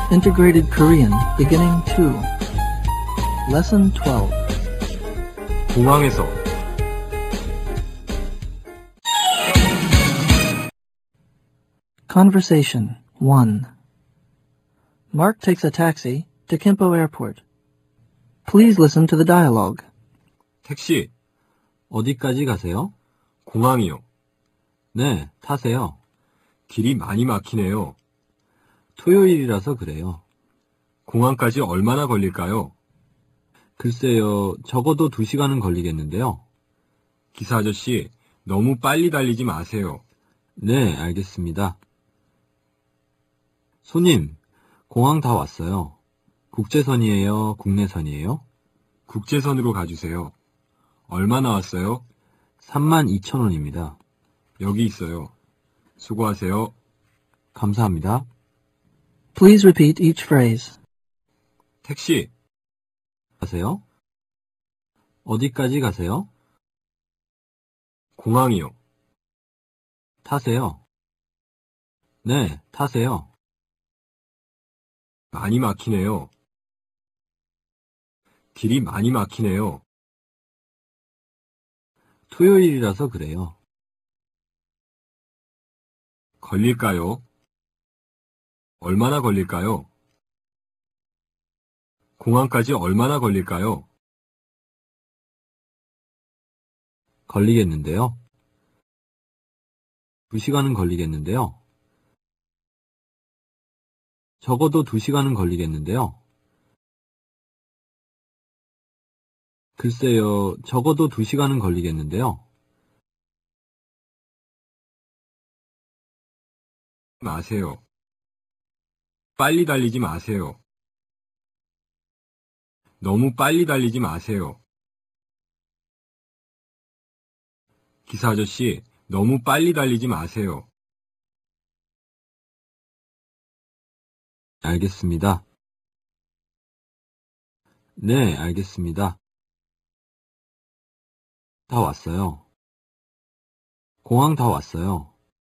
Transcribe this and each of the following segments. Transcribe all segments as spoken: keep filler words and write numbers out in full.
Integrated Korean, Beginning two. Lesson twelve. 공항에서 Conversation one. Mark takes a taxi to Kimpo Airport. Please listen to the dialogue. 택시 어디까지 가세요? 공항이요. 네, 타세요. 길이 많이 막히네요. 토요일이라서 그래요. 공항까지 얼마나 걸릴까요? 글쎄요, 적어도 두 시간은 걸리겠는데요. 기사 아저씨, 너무 빨리 달리지 마세요. 네, 알겠습니다. 손님, 공항 다 왔어요. 국제선이에요? 국내선이에요? 국제선으로 가주세요. 얼마 나왔어요? 삼만 이천 원입니다. 여기 있어요. 수고하세요. 감사합니다. Please repeat each phrase. 택시 가세요? 어디까지 가세요? 공항이요. 타세요. 네, 타세요. 많이 막히네요. 길이 많이 막히네요. 토요일이라서 그래요. 걸릴까요? 얼마나 걸릴까요? 공항까지 얼마나 걸릴까요? 걸리겠는데요. 두 시간은 걸리겠는데요. 적어도 두 시간은 걸리겠는데요. 글쎄요, 적어도 두 시간은 걸리겠는데요. 마세요. 빨리 달리지 마세요. 너무 빨리 달리지 마세요. 기사 아저씨, 너무 빨리 달리지 마세요. 알겠습니다. 네, 알겠습니다. 다 왔어요. 공항 다 왔어요.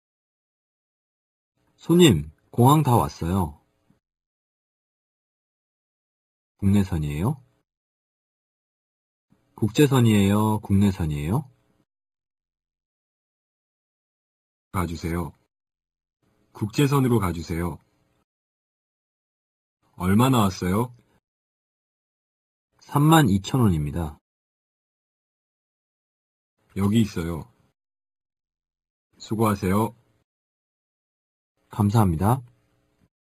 손님, 공항 다 왔어요. 국내선이에요? 국제선이에요? 국내선이에요? 가주세요. 국제선으로 가주세요. 얼마 나왔어요? 삼만 이천 원입니다. 여기 있어요. 수고하세요. 감사합니다.